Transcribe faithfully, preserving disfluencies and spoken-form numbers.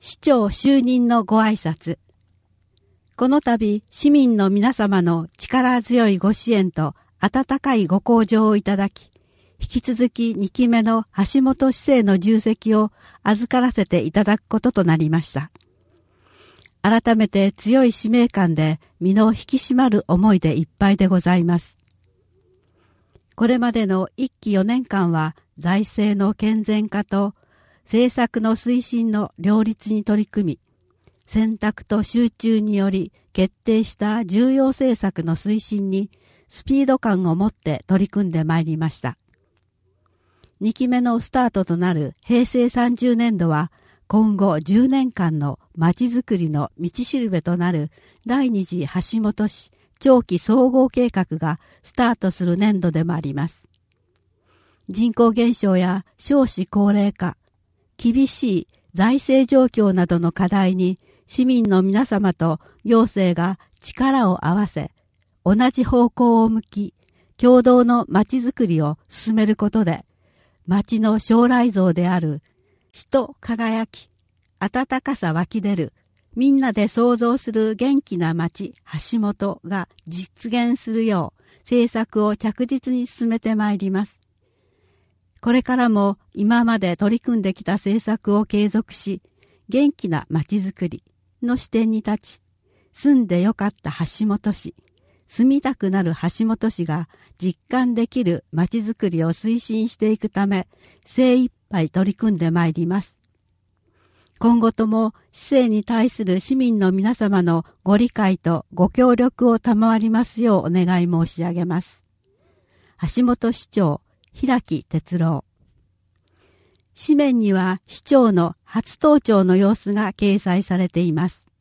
市長就任のご挨拶。この度、市民の皆様の力強いご支援と温かいご厚情をいただき、引き続きにきめの橋本市政の重責を預からせていただくこととなりました。改めて強い使命感で身の引き締まる思いでいっぱいでございます。これまでのいっきよねんかんは財政の健全化と政策の推進の両立に取り組み、選択と集中により決定した重要政策の推進にスピード感を持って取り組んでまいりました。にきめのスタートとなるへいせいさんじゅうねんどは今後じゅうねんかんのまちづくりの道しるべとなる第二次橋本市長期総合計画がスタートする年度でもあります。人口減少や少子高齢化、厳しい財政状況などの課題に市民の皆様と行政が力を合わせ、同じ方向を向き、共同のまちづくりを進めることで、町の将来像である人輝き、温かさ湧き出る、みんなで創造する元気な町橋本が実現するよう政策を着実に進めてまいります。これからも今まで取り組んできた政策を継続し、元気な町づくりの視点に立ち、住んでよかった橋本市、住みたくなる橋本市が実感できる町づくりを推進していくため、精一杯取り組んでまいります。今後とも市政に対する市民の皆様のご理解とご協力を賜りますようお願い申し上げます。橋本市長、平木哲郎。紙面には市長の初登庁の様子が掲載されています。